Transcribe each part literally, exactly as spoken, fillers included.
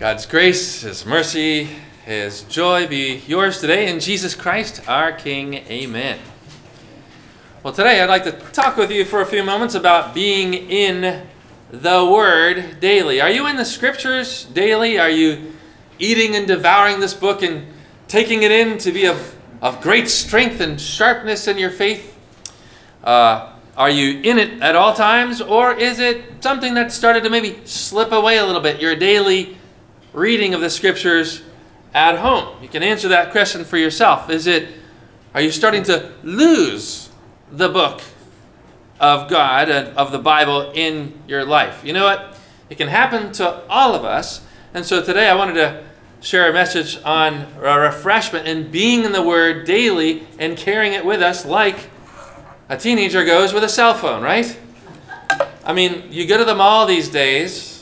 God's grace, His mercy, His joy be yours today in Jesus Christ, our King. Amen. Well, today I'd like to talk with you for a few moments about being in the Word daily. Are you in the Scriptures daily? Are you eating and devouring this book and taking it in to be of, of great strength and sharpness in your faith? Uh, are you in it at all times, or is it something that started to maybe slip away a little bit, your daily reading of the Scriptures at home? You can answer that question for yourself. Is it, are you starting to lose the book of God, of the Bible in your life? You know what? It can happen to all of us. And so today I wanted to share a message on a refreshment and being in the Word daily and carrying it with us like a teenager goes with a cell phone, right? I mean, you go to the mall these days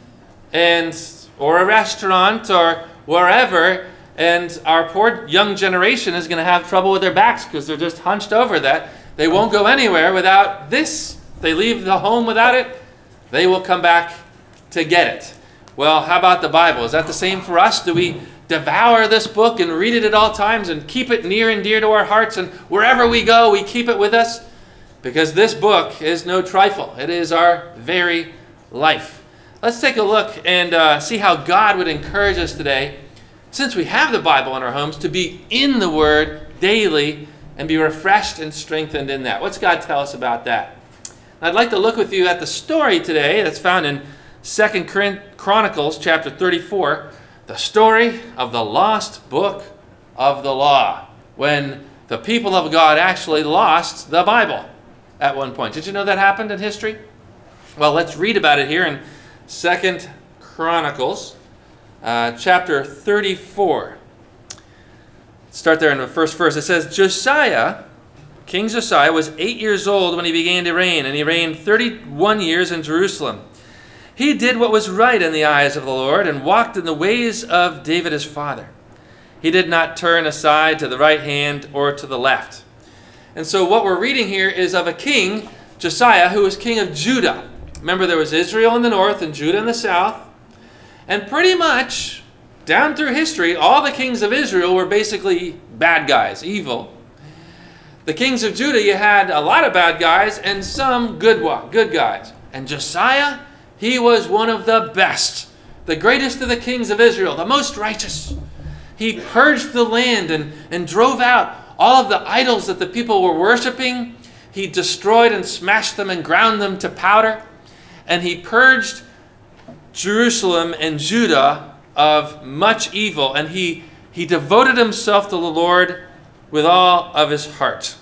and or a restaurant or wherever, and our poor young generation is going to have trouble with their backs because they're just hunched over that. They won't go anywhere without this. They leave the home without it, they will come back to get it. Well, how about the Bible? Is that the same for us? Do we devour this book and read it at all times and keep it near and dear to our hearts, and wherever we go, we keep it with us? Because this book is no trifle. It is our very life. Let's take a look and uh, see how God would encourage us today, since we have the Bible in our homes, to be in the Word daily and be refreshed and strengthened in that. What's God tell us about that? I'd like to look with you at the story today that's found in Second Chronicles chapter thirty-four, the story of the lost book of the law, when the people of God actually lost the Bible at one point. Did you know that happened in history? Well, let's read about it here in Second Chronicles, uh, chapter thirty-four. Start there in the first verse. It says, Josiah, King Josiah, was eight years old when he began to reign, and he reigned thirty-one years in Jerusalem. He did what was right in the eyes of the Lord, and walked in the ways of David his father. He did not turn aside to the right hand or to the left. And so what we're reading here is of a king, Josiah, who was king of Judah. Remember, there was Israel in the north and Judah in the south. And pretty much, down through history, all the kings of Israel were basically bad guys, evil. The kings of Judah, you had a lot of bad guys and some good good guys. And Josiah, he was one of the best, the greatest of the kings of Israel, the most righteous. He purged the land and, and drove out all of the idols that the people were worshiping. He destroyed and smashed them and ground them to powder. And he purged Jerusalem and Judah of much evil. And he, he devoted himself to the Lord with all of his heart.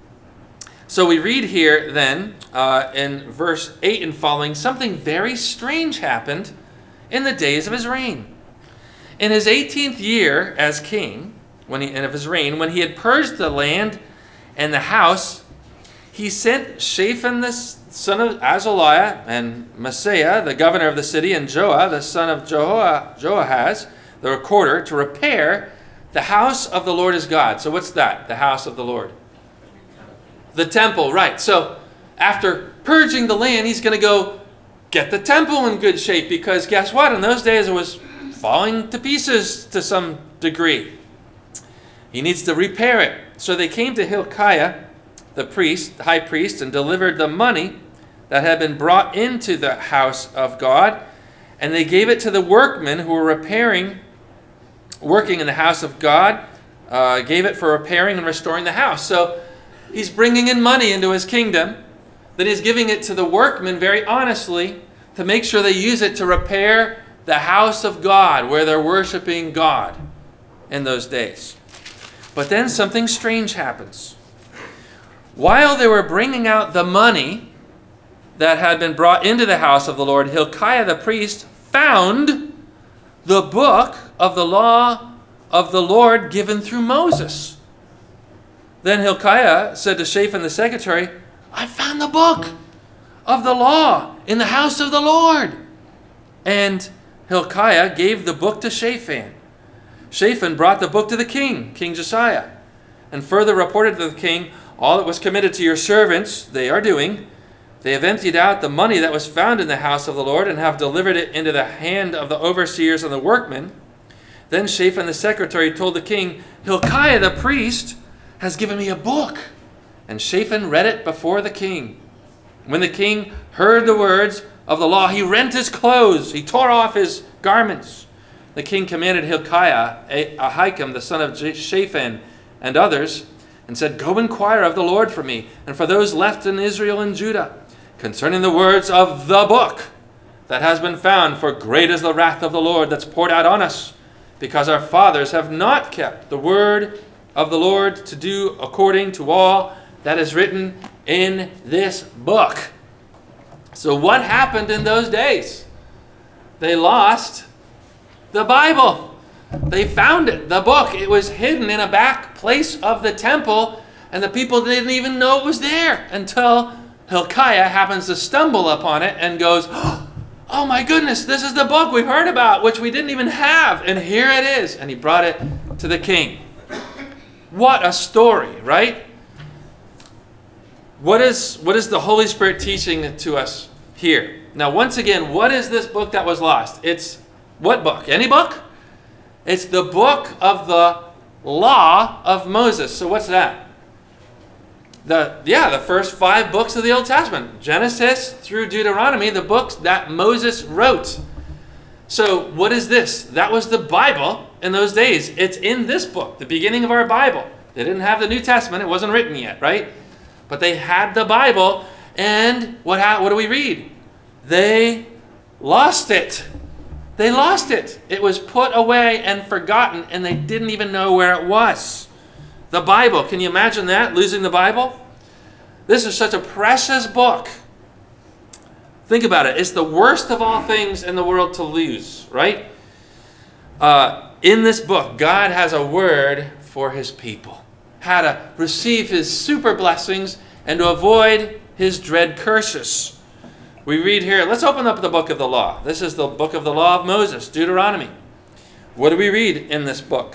So we read here then uh, in verse eight and following, something very strange happened in the days of his reign. In his eighteenth year as king, when he, and of his reign, when he had purged the land and the house, he sent Shaphan the son of Azaliah and Maaseiah, the governor of the city, and Joah, the son of Jeho- Joahaz, the recorder, to repair the house of the Lord his God. So what's that? The house of the Lord. The temple, right. So after purging the land, he's going to go get the temple in good shape, because guess what? In those days, it was falling to pieces to some degree. He needs to repair it. So they came to Hilkiah, the priest, the high priest, and delivered the money that had been brought into the house of God, and they gave it to the workmen who were repairing, working in the house of God, uh, gave it for repairing and restoring the house. So he's bringing in money into his kingdom, then he's giving it to the workmen very honestly to make sure they use it to repair the house of God, where they're worshiping God in those days. But then something strange happens. While they were bringing out the money that had been brought into the house of the Lord, Hilkiah the priest found the book of the law of the Lord given through Moses. Then Hilkiah said to Shaphan the secretary, I found the book of the law in the house of the Lord. And Hilkiah gave the book to Shaphan. Shaphan brought the book to the king, King Josiah, and further reported to the king all that was committed to your servants they are doing, They have emptied out the money that was found in the house of the Lord and have delivered it into the hand of the overseers and the workmen. Then Shaphan the secretary told the king, Hilkiah the priest has given me a book. And Shaphan read it before the king. When the king heard the words of the law, he rent his clothes. He tore off his garments. The king commanded Hilkiah, Ahikam the son of Shaphan, and others, and said, Go inquire of the Lord for me, and for those left in Israel and Judah, concerning the words of the book that has been found, for great is the wrath of the Lord that's poured out on us, because our fathers have not kept the word of the Lord to do according to all that is written in this book. So what happened in those days? They lost the Bible. They found it, the book. It was hidden in a back place of the temple, and the people didn't even know it was there until Hilkiah happens to stumble upon it and goes, Oh my goodness, this is the book we've heard about, which we didn't even have, and here it is. And he brought it to the king. What a story, right? What is, what is the Holy Spirit teaching to us here? Now, once again, what is this book that was lost? It's what book? Any book? It's the book of the law of Moses. So what's that? The yeah, the first five books of the Old Testament. Genesis through Deuteronomy, the books that Moses wrote. So what is this? That was the Bible in those days. It's in this book, the beginning of our Bible. They didn't have the New Testament. It wasn't written yet, right? But they had the Bible, and what what do we read? They lost it. They lost it. It was put away and forgotten, and they didn't even know where it was. The Bible, can you imagine that? Losing the Bible? This is such a precious book. Think about it. It's the worst of all things in the world to lose, right? Uh, in this book, God has a word for his people. How to receive his super blessings and to avoid his dread curses. We read here, let's open up the book of the law. This is the book of the law of Moses, Deuteronomy. What do we read in this book?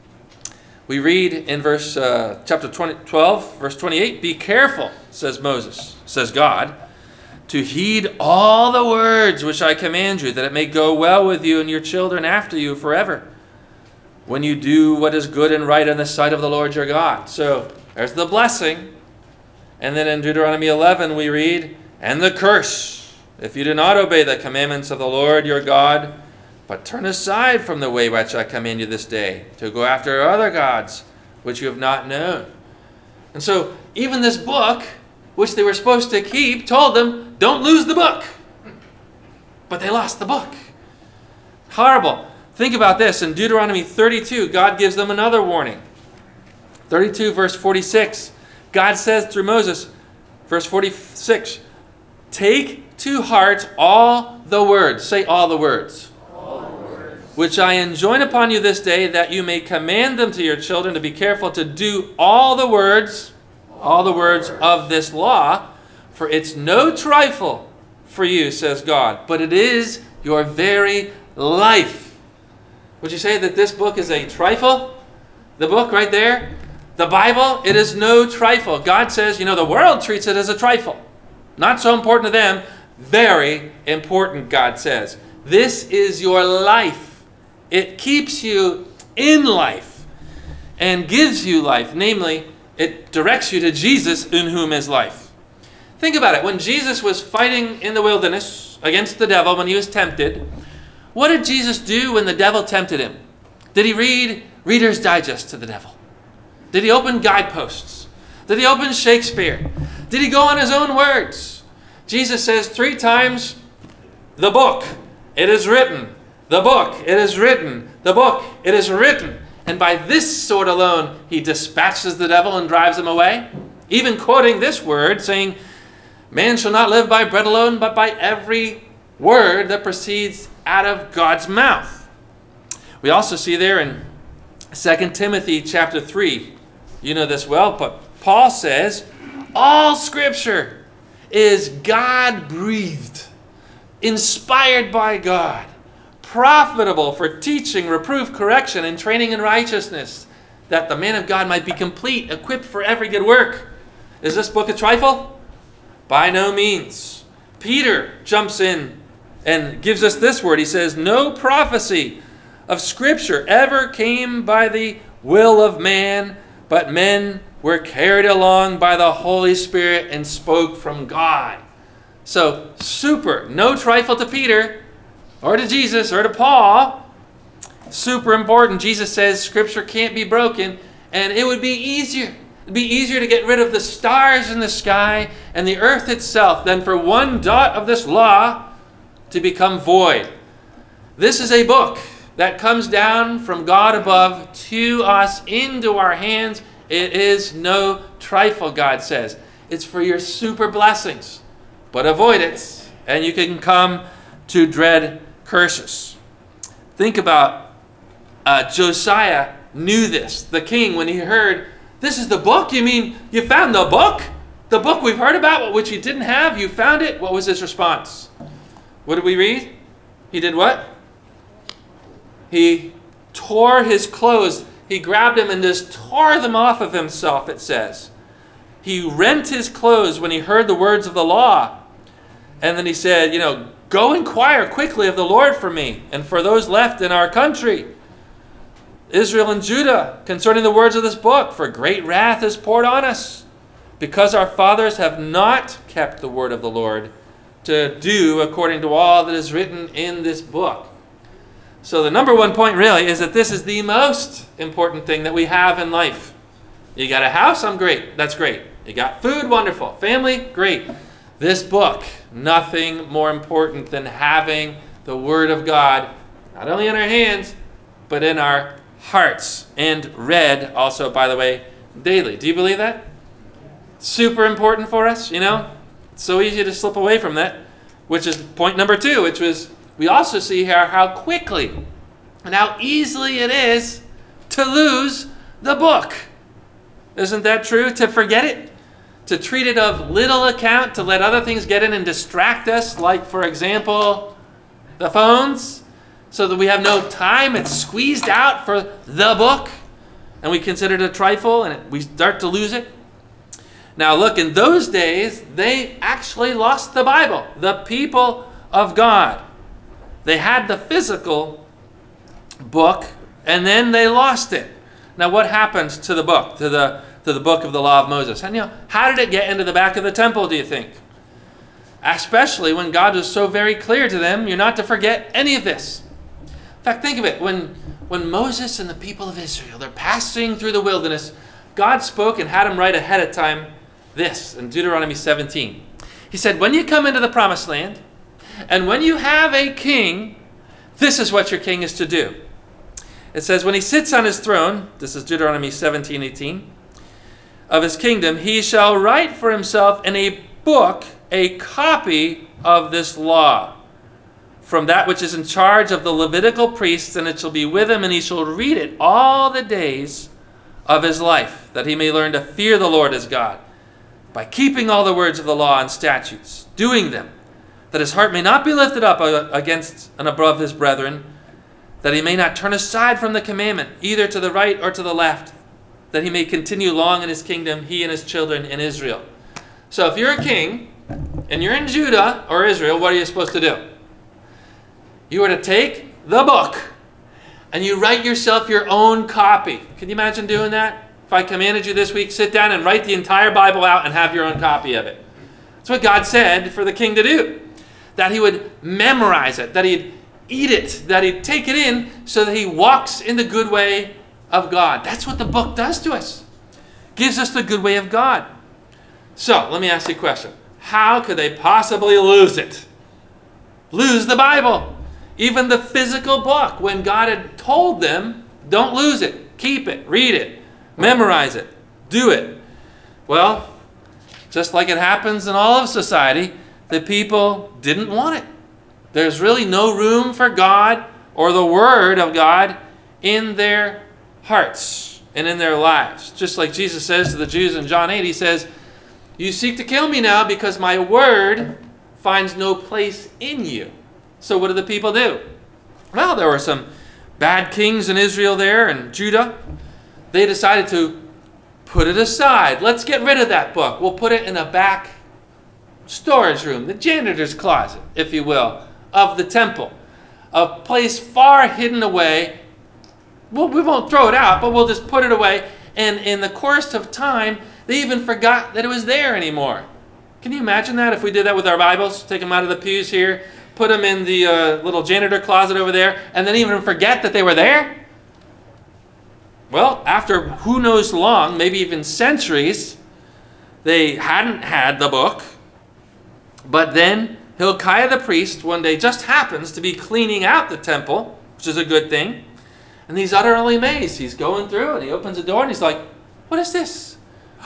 We read in verse uh, chapter twenty, twelve, verse twenty-eight, Be careful, says Moses, says God, to heed all the words which I command you, that it may go well with you and your children after you forever, when you do what is good and right in the sight of the Lord your God. So there's the blessing. And then in Deuteronomy eleven we read, And the curse, if you do not obey the commandments of the Lord your God, but turn aside from the way which I command you this day, to go after other gods which you have not known. And so even this book, which they were supposed to keep, told them, don't lose the book. But they lost the book. Horrible. Think about this. In Deuteronomy thirty-two, God gives them another warning. thirty-two, verse forty-six, God says through Moses, verse forty-six, Take to heart all the words. Say all the words. All the words. Which I enjoin upon you this day, that you may command them to your children to be careful to do all the words, all the words of this law, for it's no trifle for you, says God, but it is your very life. Would you say that this book is a trifle? The book right there, the Bible, it is no trifle. God says, you know, the world treats it as a trifle. Not so important to them. Very important, God says. This is your life. It keeps you in life and gives you life. Namely, it directs you to Jesus, in whom is life. Think about it. When Jesus was fighting in the wilderness against the devil, when he was tempted, what did Jesus do when the devil tempted him? Did he read Reader's Digest to the devil? Did he open guideposts? Did he open Shakespeare? Did he go on his own words? Jesus says three times, the book, it is written. The book, it is written. The book, it is written. And by this sword alone, he dispatches the devil and drives him away. Even quoting this word, saying, man shall not live by bread alone, but by every word that proceeds out of God's mouth. We also see there in Second Timothy chapter three, you know this well, but Paul says, all Scripture is God-breathed, inspired by God, profitable for teaching, reproof, correction, and training in righteousness, that the man of God might be complete, equipped for every good work. Is this book a trifle? By no means. Peter jumps in and gives us this word. He says, no prophecy of Scripture ever came by the will of man, but men were carried along by the Holy Spirit and spoke from God. So, super. No trifle to Peter or to Jesus or to Paul. Super important. Jesus says Scripture can't be broken, and it would be easier. It'd be easier to get rid of the stars in the sky and the earth itself than for one dot of this law to become void. This is a book that comes down from God above to us into our hands. It is no trifle, God says. It's for your super blessings. But avoid it, and you can come to dread curses. Think about uh, Josiah knew this. The king, when he heard, this is the book? You mean you found the book? The book we've heard about, which you didn't have? You found it? What was his response? What did we read? He did what? He tore his clothes. He grabbed them and just tore them off of himself, it says. He rent his clothes when he heard the words of the law. And then he said, you know, go inquire quickly of the Lord for me and for those left in our country, Israel and Judah, concerning the words of this book, for great wrath is poured on us, because our fathers have not kept the word of the Lord to do according to all that is written in this book. So the number one point really is that this is the most important thing that we have in life. You got a house? I'm great. That's great. You got food? Wonderful. Family? Great. This book, nothing more important than having the Word of God, not only in our hands, but in our hearts, and read also, by the way, daily. Do you believe that? Super important for us, you know? It's so easy to slip away from that, which is point number two, which was, we also see here how quickly and how easily it is to lose the book. Isn't that true? To forget it? To treat it of little account, to let other things get in and distract us, like, for example, the phones, so that we have no time. It's squeezed out for the book, and we consider it a trifle, and it, we start to lose it. Now, look, in those days, they actually lost the Bible, the people of God. They had the physical book, and then they lost it. Now, what happened to the book, to the to the book of the law of Moses? And you know, how did it get into the back of the temple, do you think? Especially when God was so very clear to them, you're not to forget any of this. In fact, think of it. When, when Moses and the people of Israel, they're passing through the wilderness, God spoke and had them write ahead of time this in Deuteronomy seventeen. He said, when you come into the promised land, and when you have a king, this is what your king is to do. It says, when he sits on his throne, this is Deuteronomy seventeen eighteen, of his kingdom, he shall write for himself in a book a copy of this law from that which is in charge of the Levitical priests, and it shall be with him, and he shall read it all the days of his life, that he may learn to fear the Lord his God, by keeping all the words of the law and statutes, doing them, that his heart may not be lifted up against and above his brethren, that he may not turn aside from the commandment, either to the right or to the left, that he may continue long in his kingdom, he and his children in Israel. So if you're a king, and you're in Judah or Israel, what are you supposed to do? You are to take the book, and you write yourself your own copy. Can you imagine doing that? If I commanded you this week, sit down and write the entire Bible out and have your own copy of it. That's what God said for the king to do. That he would memorize it, that he'd eat it, that he'd take it in so that he walks in the good way of God. That's what the book does to us. Gives us the good way of God. So, let me ask you a question. How could they possibly lose it? Lose the Bible. Even the physical book, when God had told them, don't lose it. Keep it. Read it. Memorize it. Do it. Well, just like it happens in all of society, the people didn't want it. There's really no room for God or the Word of God in their hearts and in their lives. Just like Jesus says to the Jews in John eight, he says, you seek to kill me now because my word finds no place in you. So what did the people do? Well, there were some bad kings in Israel there and Judah. They decided to put it aside. Let's get rid of that book. We'll put it in a back storage room, the janitor's closet, if you will, of the temple. A place far hidden away. Well, we won't throw it out, but we'll just put it away. And in the course of time, they even forgot that it was there anymore. Can you imagine that if we did that with our Bibles? Take them out of the pews here, put them in the uh, little janitor closet over there, and then even forget that they were there? Well, after who knows long, maybe even centuries, they hadn't had the book. But then Hilkiah the priest one day just happens to be cleaning out the temple, which is a good thing. And he's utterly amazed. He's going through and he opens the door and he's like, what is this?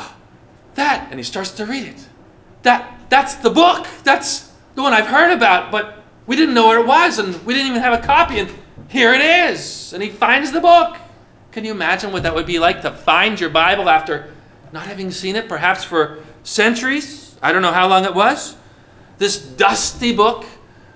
That. And he starts to read it. That, that's the book. That's the one I've heard about, but we didn't know where it was and we didn't even have a copy. And here it is. And he finds the book. Can you imagine what that would be like to find your Bible after not having seen it perhaps for centuries? I don't know how long it was. This dusty book,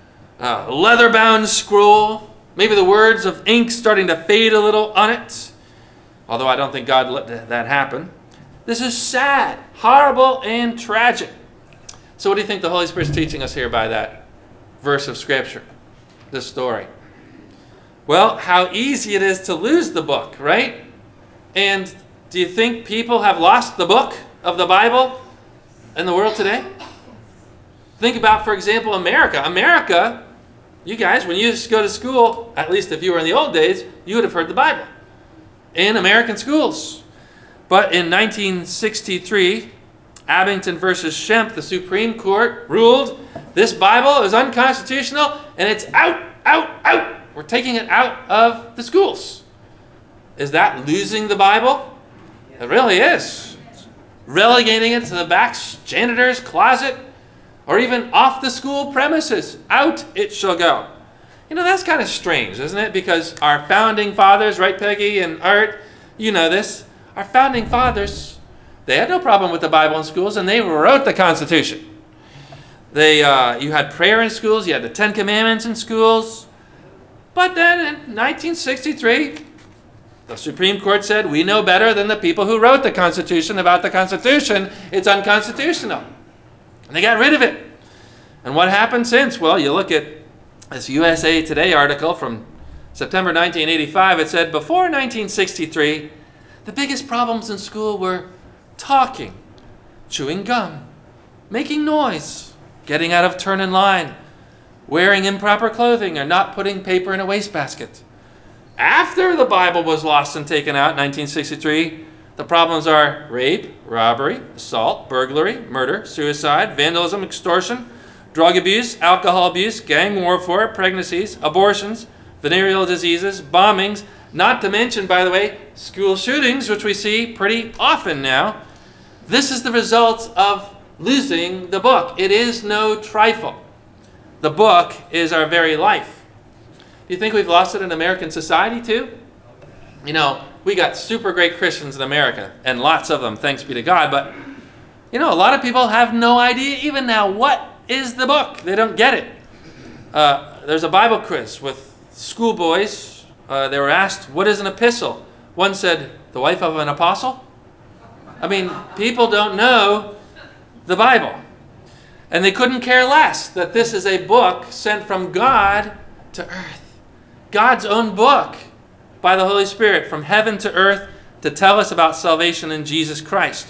a leather-bound scroll, maybe the words of ink starting to fade a little on it. Although I don't think God let that happen. This is sad, horrible, and tragic. So what do you think the Holy Spirit's teaching us here by that verse of Scripture, this story? Well, how easy it is to lose the book, right? And do you think people have lost the book of the Bible in the world today? Think about, for example, America. America, you guys, when you used to go to school, at least if you were in the old days, you would have heard the Bible in American schools. But in nineteen sixty-three, Abington versus Schempp, the Supreme Court ruled this Bible is unconstitutional and it's out, out, out. We're taking it out of the schools. Is that losing the Bible? It really is. Relegating it to the back janitor's closet or even off the school premises. Out it shall go. You know, that's kind of strange, isn't it? Because our founding fathers, right, Peggy and Art, you know this, our founding fathers, they had no problem with the Bible in schools and they wrote the Constitution. They, uh, you had prayer in schools, you had the Ten Commandments in schools. But then in nineteen sixty-three, the Supreme Court said, we know better than the people who wrote the Constitution about the Constitution. It's unconstitutional. And they got rid of it. And what happened since? Well, you look at this U S A Today article from September nineteen eighty-five. It said, before nineteen sixty-three, the biggest problems in school were talking, chewing gum, making noise, getting out of turn in line, wearing improper clothing, or not putting paper in a wastebasket. After the Bible was lost and taken out in nineteen sixty-three, the problems are rape, robbery, assault, burglary, murder, suicide, vandalism, extortion, drug abuse, alcohol abuse, gang warfare, pregnancies, abortions, venereal diseases, bombings, not to mention, by the way, school shootings, which we see pretty often now. This is the result of losing the book. It is no trifle. The book is our very life. Do you think we've lost it in American society too? You know, we got super great Christians in America, and lots of them, thanks be to God, but you know, a lot of people have no idea even now what is the book. They don't get it. Uh, there's a Bible quiz with schoolboys. Uh, they were asked, what is an epistle? One said, the wife of an apostle? I mean, people don't know the Bible. And they couldn't care less that this is a book sent from God to earth. God's own book by the Holy Spirit from heaven to earth to tell us about salvation in Jesus Christ.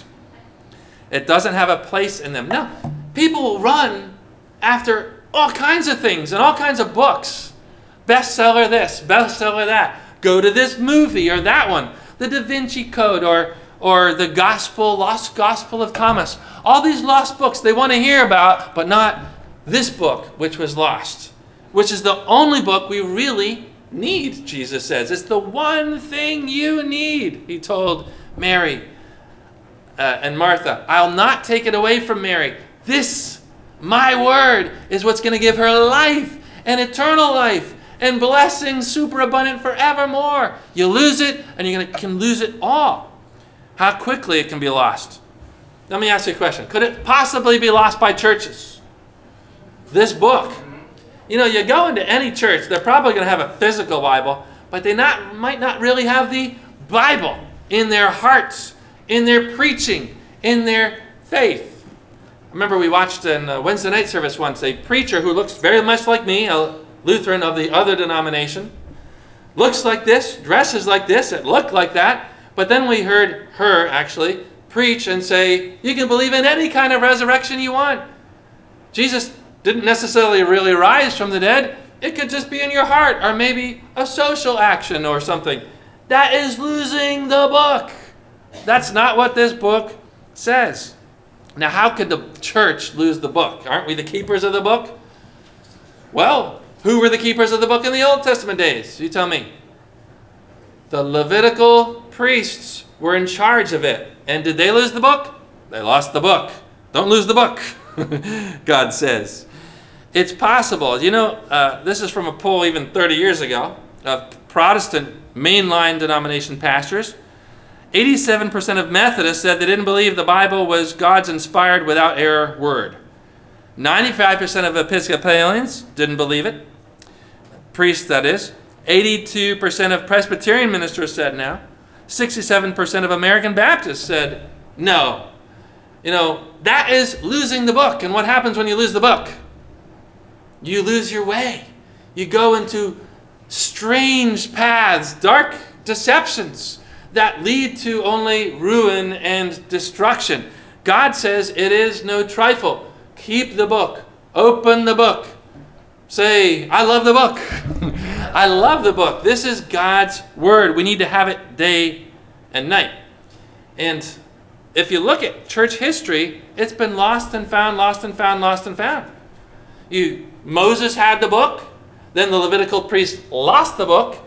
It doesn't have a place in them. No, people will run after all kinds of things and all kinds of books. Bestseller this, bestseller that. Go to this movie or that one. The Da Vinci Code or, or the Gospel, Lost Gospel of Thomas. All these lost books they want to hear about, but not this book, which was lost. Which is the only book we really need, Jesus says. It's the one thing you need, he told Mary uh, and Martha. I'll not take it away from Mary. This, my word, is what's going to give her life and eternal life and blessings superabundant forevermore. You lose it, and you can lose it all. How quickly it can be lost. Let me ask you a question. Could it possibly be lost by churches? This book. You know, you go into any church, they're probably going to have a physical Bible, but they not might not really have the Bible in their hearts, in their preaching, in their faith. I remember we watched in a Wednesday night service once a preacher who looks very much like me, a Lutheran of the other denomination, looks like this, dresses like this, it looked like that, but then we heard her actually preach and say, you can believe in any kind of resurrection you want. Jesus didn't necessarily really rise from the dead. It could just be in your heart, or maybe a social action or something. That is losing the book. That's not what this book says. Now, how could the church lose the book? Aren't we the keepers of the book? Well, who were the keepers of the book in the Old Testament days? You tell me. The Levitical priests were in charge of it. And did they lose the book? They lost the book. Don't lose the book, God says. It's possible. You know, uh, this is from a poll even thirty years ago of Protestant mainline denomination pastors. eighty-seven percent of Methodists said they didn't believe the Bible was God's inspired without error word. ninety-five percent of Episcopalians didn't believe it. Priests, that is. eighty-two percent of Presbyterian ministers said no. sixty-seven percent of American Baptists said no. You know, that is losing the book. And what happens when you lose the book? You lose your way. You go into strange paths, dark deceptions that lead to only ruin and destruction. God says it is no trifle. Keep the book. Open the book. Say, I love the book. I love the book. This is God's word. We need to have it day and night. And if you look at church history, it's been lost and found, lost and found, lost and found. You, Moses had the book. Then the Levitical priest lost the book.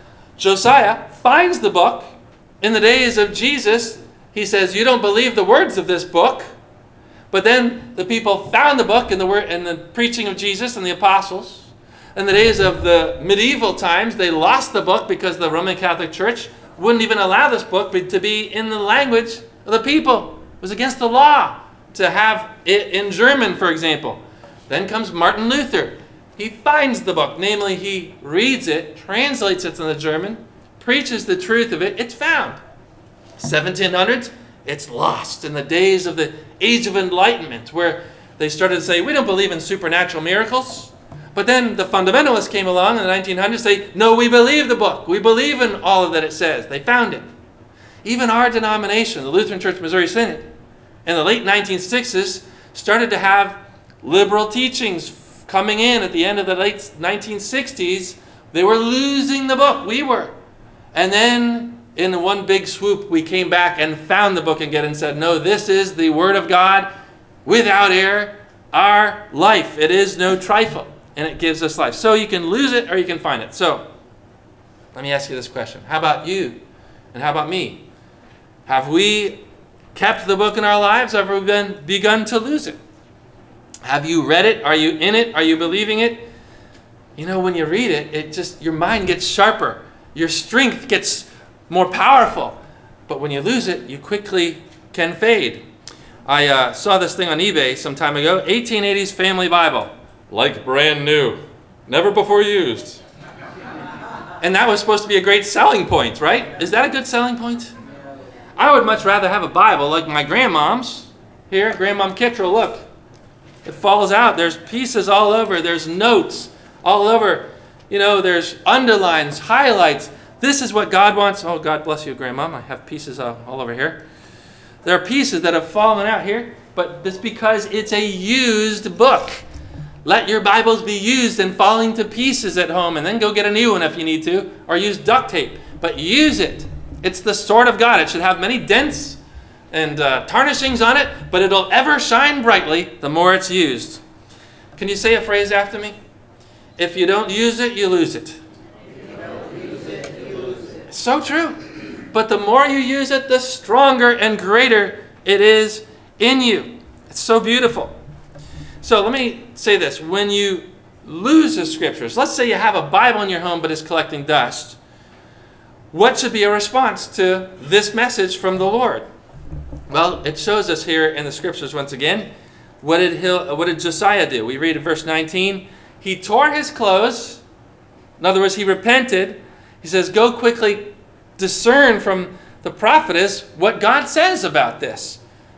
Josiah finds the book. In the days of Jesus, he says, you don't believe the words of this book. But then the people found the book in the word and the preaching of Jesus and the apostles. In the days of the medieval times, they lost the book because the Roman Catholic Church wouldn't even allow this book to be in the language of the people. It was against the law to have it in German, for example. Then comes Martin Luther. He finds the book, namely he reads it, translates it into the German, preaches the truth of it. It's found. seventeen hundreds, it's lost in the days of the Age of Enlightenment, where they started to say, we don't believe in supernatural miracles. But then the fundamentalists came along in the nineteen hundreds, say, no, we believe the book. We believe in all that it says. They found it. Even our denomination, the Lutheran Church Missouri Synod, in the late nineteen sixties, started to have liberal teachings coming in at the end of the late nineteen sixties. They were losing the book. We were. And then in one big swoop, we came back and found the book again and said, no, this is the Word of God without error, our life. It is no trifle, and it gives us life. So you can lose it or you can find it. So let me ask you this question. How about you? And how about me? Have we kept the book in our lives, or have we been, begun to lose it? Have you read it? Are you in it? Are you believing it? You know, when you read it, it just, your mind gets sharper. Your strength gets more powerful. But when you lose it, you quickly can fade. I uh, saw this thing on eBay some time ago. eighteen eighties Family Bible. Like brand new. Never before used. And that was supposed to be a great selling point, right? Is that a good selling point? I would much rather have a Bible like my grandmom's. Here, Grandmom Kittrell, look. It falls out. There's pieces all over. There's notes all over. You know, there's underlines, highlights. This is what God wants. Oh, God bless you, Grandmom. I have pieces all, all over here. There are pieces that have fallen out here, but it's because it's a used book. Let your Bibles be used and falling to pieces at home, and then go get a new one if you need to, or use duct tape. But use it. It's the sword of God. It should have many dents and uh, tarnishings on it, but it'll ever shine brightly the more it's used. Can you say a phrase after me? If you don't use it, you lose it. If you don't use it, you lose it. It's so true. But the more you use it, the stronger and greater it is in you. It's so beautiful. So let me say this. When you lose the scriptures, let's say you have a Bible in your home but it's collecting dust, what should be a response to this message from the Lord? Well, it shows us here in the scriptures once again. What did, he, what did Josiah do? We read in verse nineteen. He tore his clothes. In other words, he repented. He says, go quickly discern from the prophetess what God says about this.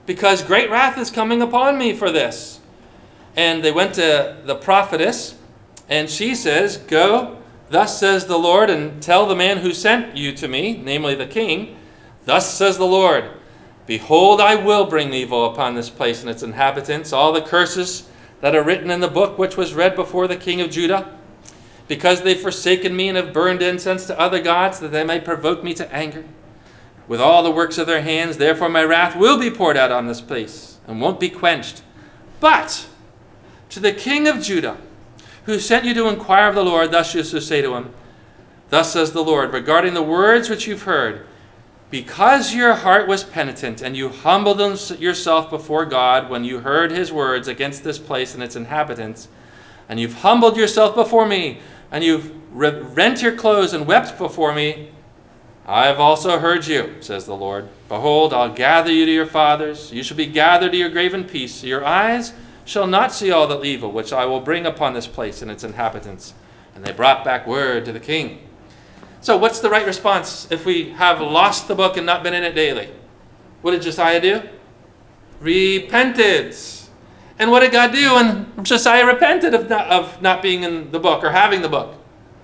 because great wrath is coming upon me for this. And they went to the prophetess, and she says, Go, thus says the Lord, and tell the man who sent you to me, namely the king, thus says the Lord, Behold, I will bring evil upon this place and its inhabitants, all the curses that are written in the book which was read before the king of Judah, because they've forsaken me and have burned incense to other gods, that they may provoke me to anger. With all the works of their hands, therefore my wrath will be poured out on this place, and won't be quenched. But to the king of Judah, who sent you to inquire of the Lord, thus you shall say to him, Thus says the Lord, regarding the words which you've heard, because your heart was penitent, and you humbled yourself before God when you heard his words against this place and its inhabitants, and you've humbled yourself before me, and you've rent your clothes and wept before me, I have also heard you, says the Lord. Behold, I'll gather you to your fathers. You shall be gathered to your grave in peace. Your eyes shall not see all the evil which I will bring upon this place and its inhabitants. And they brought back word to the king. So what's the right response if we have lost the book and not been in it daily? What did Josiah do? Repented. And what did God do when Josiah repented of not, of not being in the book or having the book?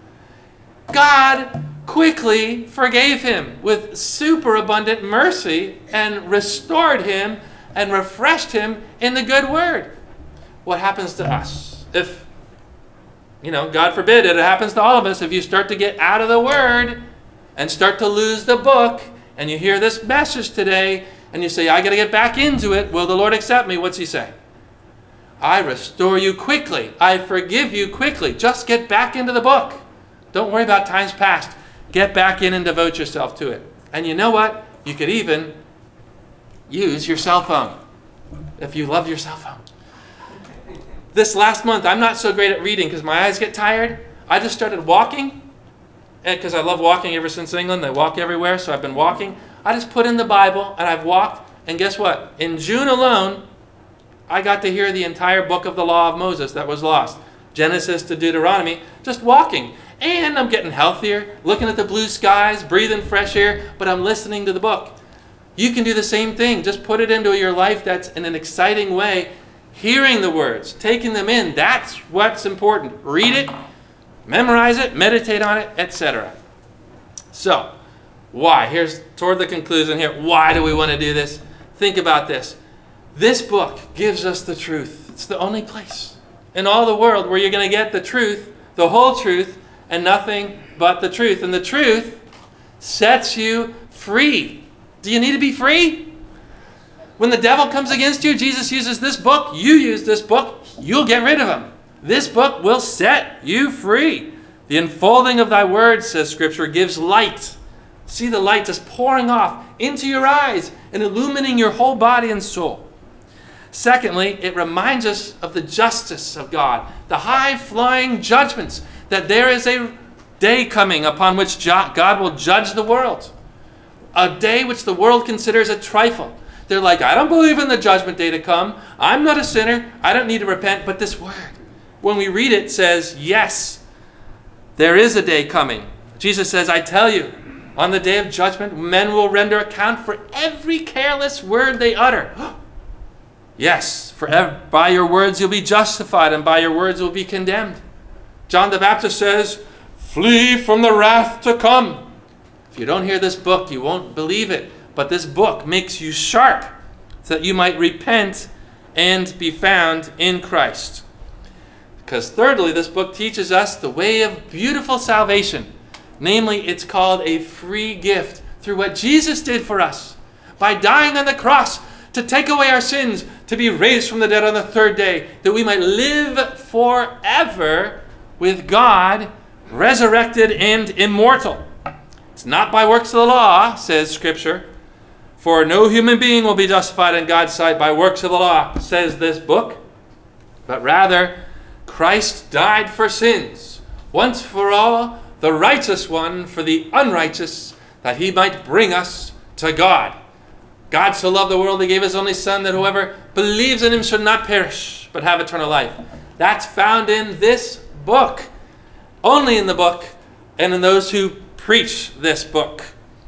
God quickly forgave him with superabundant mercy and restored him and refreshed him in the good word. What happens to us if, you know, God forbid it happens to all of us, if you start to get out of the word and start to lose the book, and you hear this message today and you say, I got to get back into it. Will the Lord accept me? What's he say? I restore you quickly. I forgive you quickly. Just get back into the book. Don't worry about times past. Get back in and devote yourself to it. And you know what? You could even use your cell phone if you love your cell phone. This last month, I'm not so great at reading because my eyes get tired. I just started walking, and because I love walking ever since England. I walk everywhere, so I've been walking. I just put in the Bible, and I've walked, and guess what? In June alone, I got to hear the entire book of the law of Moses that was lost. Genesis to Deuteronomy, just walking. And I'm getting healthier, looking at the blue skies, breathing fresh air, but I'm listening to the book. You can do the same thing. Just put it into your life that's in an exciting way. Hearing the words, taking them in, that's what's important. Read it, memorize it, meditate on it, et cetera. So, why? Here's toward the conclusion here. Why do we want to do this? Think about this. This book gives us the truth. It's the only place in all the world where you're going to get the truth, the whole truth, and nothing but the truth. And the truth sets you free. Do you need to be free? When the devil comes against you, Jesus uses this book. You use this book. You'll get rid of him. This book will set you free. The unfolding of thy word, says Scripture, gives light. See the light just pouring off into your eyes and illumining your whole body and soul. Secondly, it reminds us of the justice of God, the high-flying judgments, that there is a day coming upon which God will judge the world. A day which the world considers a trifle. They're like, I don't believe in the judgment day to come. I'm not a sinner. I don't need to repent. But this word, when we read it, says, yes, there is a day coming. Jesus says, I tell you, on the day of judgment, men will render account for every careless word they utter. Yes, for ev- by your words you'll be justified, and by your words you'll be condemned. John the Baptist says, flee from the wrath to come. If you don't hear this book, you won't believe it. But this book makes you sharp so that you might repent and be found in Christ. Because thirdly, this book teaches us the way of beautiful salvation. Namely, it's called a free gift through what Jesus did for us. By dying on the cross to take away our sins, to be raised from the dead on the third day, that we might live forever with God, resurrected and immortal. It's not by works of the law, says Scripture. For no human being will be justified in God's sight by works of the law, says this book. But rather, Christ died for sins, once for all, the righteous one for the unrighteous, that he might bring us to God. God so loved the world, he gave his only Son, that whoever believes in him should not perish, but have eternal life. That's found in this book. Only in the book, and in those who preach this book.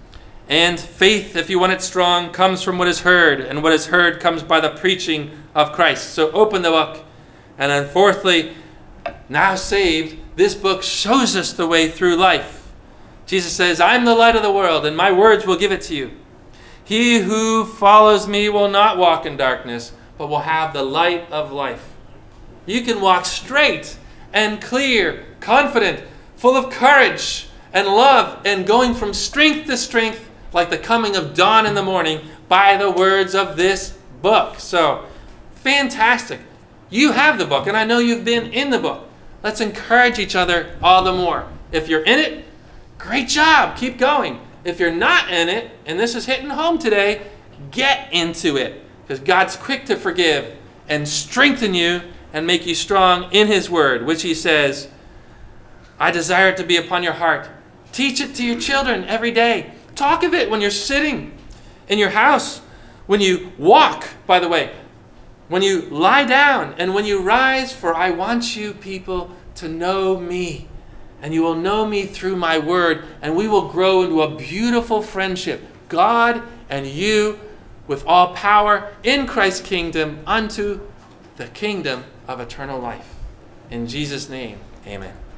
And faith, if you want it strong, comes from what is heard, and what is heard comes by the preaching of Christ. So open the book. And then fourthly, now saved, this book shows us the way through life. Jesus says, I'm the light of the world, and my words will give it to you. He who follows me will not walk in darkness, but will have the light of life. You can walk straight and clear, confident, full of courage and love, and going from strength to strength like the coming of dawn in the morning by the words of this book. So, fantastic. You have the book, and I know you've been in the book. Let's encourage each other all the more. If you're in it, great job. Keep going. If you're not in it, and this is hitting home today, get into it. Because God's quick to forgive and strengthen you and make you strong in his word, which he says, I desire it to be upon your heart. Teach it to your children every day. Talk of it when you're sitting in your house, when you walk, by the way, when you lie down, and when you rise, for I want you people to know me. And you will know me through my word, and we will grow into a beautiful friendship, God and you, with all power in Christ's kingdom unto the kingdom of eternal life. In Jesus' name, amen.